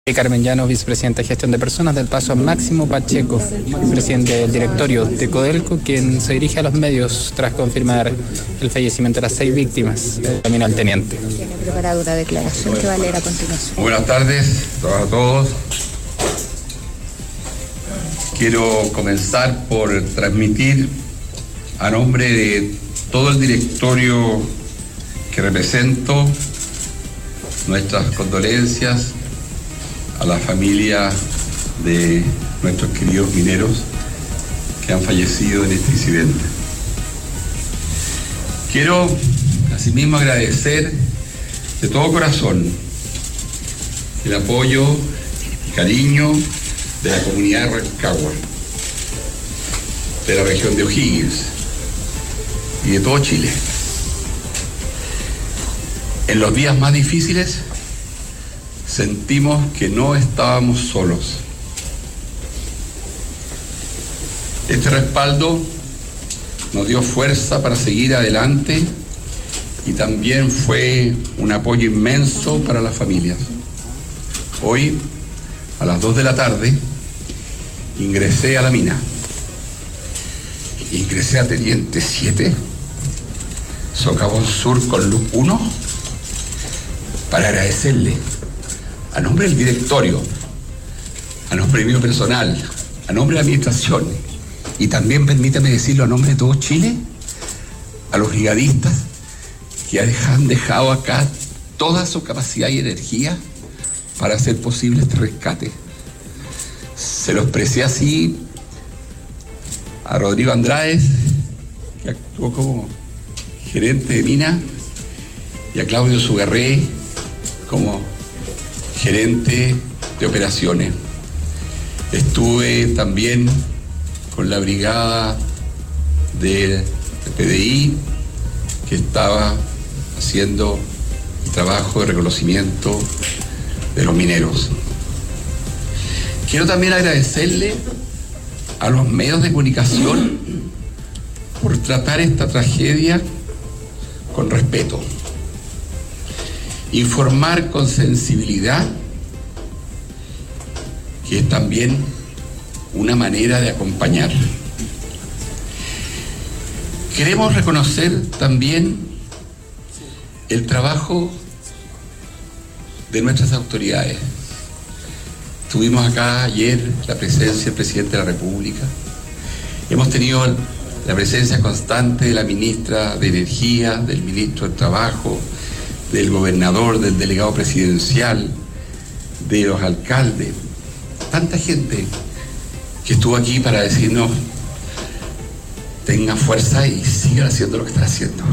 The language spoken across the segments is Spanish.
Carmen Llanos, vicepresidenta de Gestión de Personas del Paso, Máximo Pacheco, presidente del directorio de Codelco, quien se dirige a los medios tras confirmar el fallecimiento de las 6 víctimas, también al teniente. Tiene preparada una declaración que va a leer a continuación. Buenas tardes a todos. Quiero comenzar por transmitir a nombre de todo el directorio que represento nuestras condolencias a la familia de nuestros queridos mineros que han fallecido en este incidente. Quiero asimismo agradecer de todo corazón el apoyo y cariño de la comunidad de Rancagua, de la región de O'Higgins y de todo Chile. En los días más difíciles sentimos que no estábamos solos. Este respaldo nos dio fuerza para seguir adelante y también fue un apoyo inmenso para las familias. Hoy, a las 2 de la tarde, ingresé a la mina. Ingresé a Teniente 7, Socavón Sur con Luz 1, para agradecerle a nombre del directorio, a nombre mío personal, a nombre de la administración y también, permítame decirlo, a nombre de todo Chile, a los brigadistas que han dejado acá toda su capacidad y energía para hacer posible este rescate. Se lo expresé así a Rodrigo Andrade, que actuó como gerente de mina, y a Claudio Sugarré como gerente de operaciones. Estuve también con la brigada del PDI que estaba haciendo el trabajo de reconocimiento de los mineros. Quiero también agradecerle a los medios de comunicación por tratar esta tragedia con respeto, informar con sensibilidad, que es también una manera de acompañar. Queremos reconocer también el trabajo de nuestras autoridades. Tuvimos acá ayer la presencia del presidente de la República. Hemos tenido la presencia constante de la ministra de Energía, del ministro de Trabajo, del gobernador, del delegado presidencial, de los alcaldes, tanta gente que estuvo aquí para decirnos: tengan fuerza y sigan haciendo lo que están haciendo.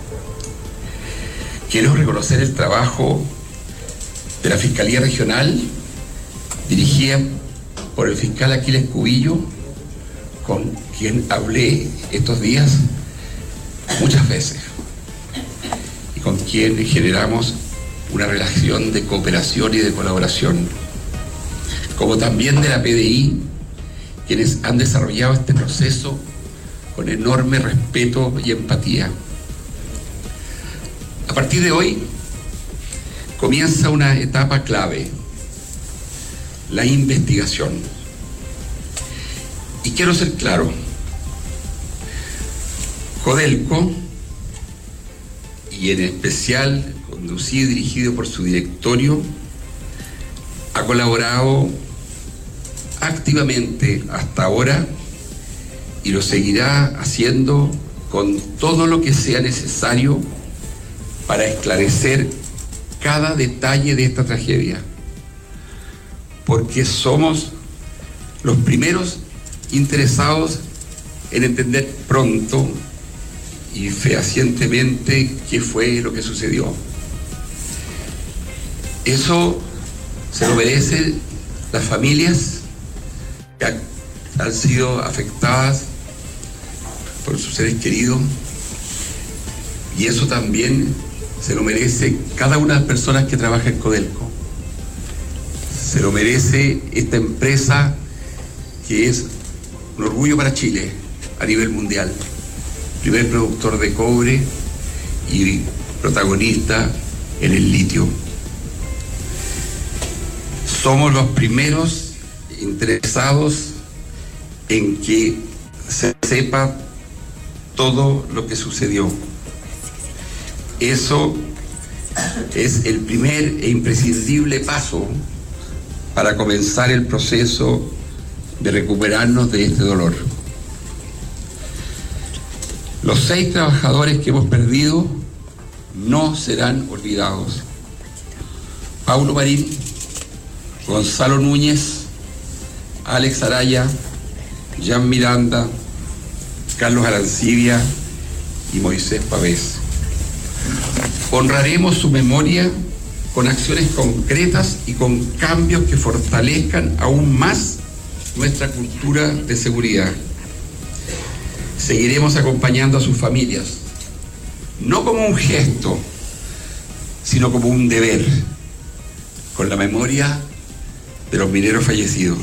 Quiero reconocer el trabajo de la Fiscalía Regional, dirigida por el fiscal Aquiles Cubillo, con quien hablé estos días muchas veces, y con quien generamos una relación de cooperación y de colaboración, como también de la PDI, quienes han desarrollado este proceso con enorme respeto y empatía. A partir de hoy comienza una etapa clave: la investigación. Y quiero ser claro, Codelco, y en especial conducido y dirigido por su directorio, ha colaborado activamente hasta ahora y lo seguirá haciendo con todo lo que sea necesario para esclarecer cada detalle de esta tragedia, porque somos los primeros interesados en entender pronto y fehacientemente qué fue lo que sucedió. Eso se lo merecen las familias que han sido afectadas por sus seres queridos, y eso también se lo merece cada una de las personas que trabaja en Codelco. Se lo merece esta empresa que es un orgullo para Chile a nivel mundial. Primer productor de cobre y protagonista en el litio. somos los primeros interesados en que se sepa todo lo que sucedió. Eso es el primer e imprescindible paso para comenzar el proceso de recuperarnos de este dolor. Los 6 trabajadores que hemos perdido no serán olvidados. Paulo Marín, Gonzalo Núñez, Alex Araya, Jan Miranda, Carlos Arancibia y Moisés Pavés. Honraremos su memoria con acciones concretas y con cambios que fortalezcan aún más nuestra cultura de seguridad. Seguiremos acompañando a sus familias, no como un gesto, sino como un deber, con la memoria de los mineros fallecidos.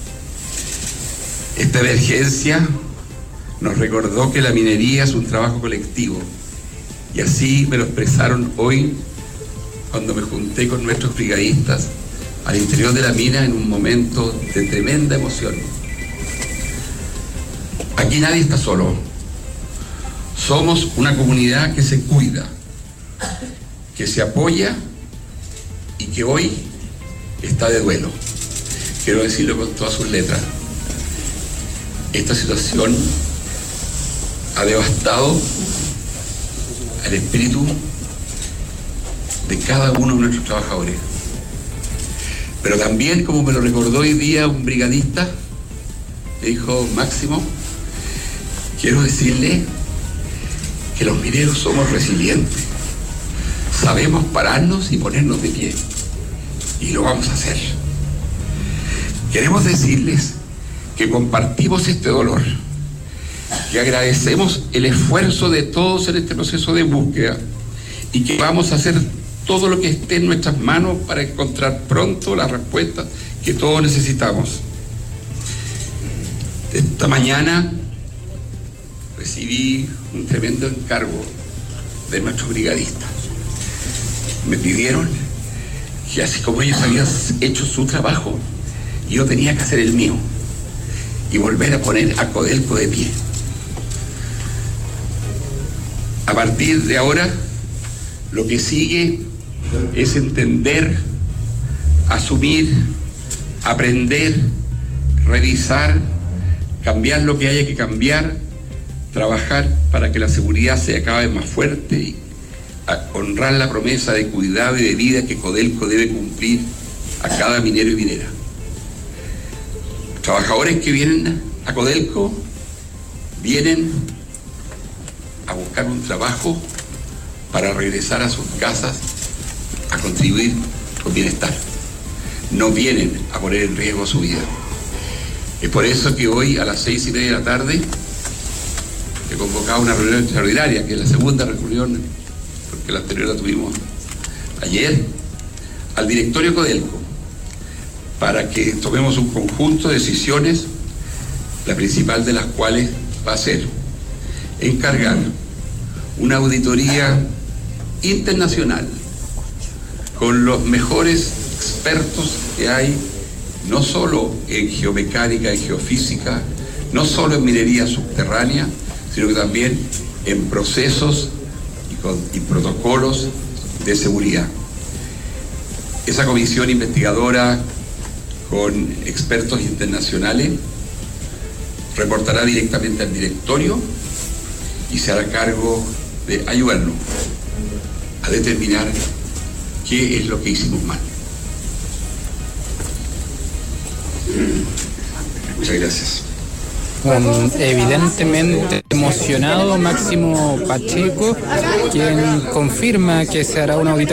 Esta emergencia nos recordó que la minería es un trabajo colectivo, y así me lo expresaron hoy cuando me junté con nuestros brigadistas al interior de la mina en un momento de tremenda emoción. Aquí nadie está solo. Somos una comunidad que se cuida, que se apoya y que hoy está de duelo. Quiero decirlo con todas sus letras. Esta situación ha devastado el espíritu de cada uno de nuestros trabajadores. Pero también, como me lo recordó hoy día un brigadista, me dijo: Máximo, quiero decirle que los mineros somos resilientes, sabemos pararnos y ponernos de pie, y lo vamos a hacer. Queremos decirles que compartimos este dolor, que agradecemos el esfuerzo de todos en este proceso de búsqueda y que vamos a hacer todo lo que esté en nuestras manos para encontrar pronto la respuesta que todos necesitamos. Esta mañana recibí un tremendo encargo de nuestros brigadistas. Me pidieron que, así como ellos habían hecho su trabajo, yo tenía que hacer el mío y volver a poner a Codelco de pie. A partir de ahora, lo que sigue es entender, asumir, aprender, revisar, cambiar lo que haya que cambiar, trabajar para que la seguridad sea cada vez más fuerte y honrar la promesa de cuidado y de vida que Codelco debe cumplir a cada minero y minera. Los trabajadores que vienen a Codelco vienen a buscar un trabajo para regresar a sus casas a contribuir con bienestar. No vienen a poner en riesgo su vida. Es por eso que hoy a las 6:30 de la tarde he convocado una reunión extraordinaria, que es la segunda reunión, porque la anterior la tuvimos ayer, al directorio Codelco, para que tomemos un conjunto de decisiones, la principal de las cuales va a ser encargar una auditoría internacional con los mejores expertos que hay, no solo en geomecánica y geofísica, no solo en minería subterránea, sino que también en procesos y protocolos de seguridad. Esa comisión investigadora con expertos internacionales reportará directamente al directorio y se hará cargo de ayudarnos a determinar qué es lo que hicimos mal. Muchas gracias. Evidentemente emocionado Máximo Pacheco, quien confirma que se hará una auditoría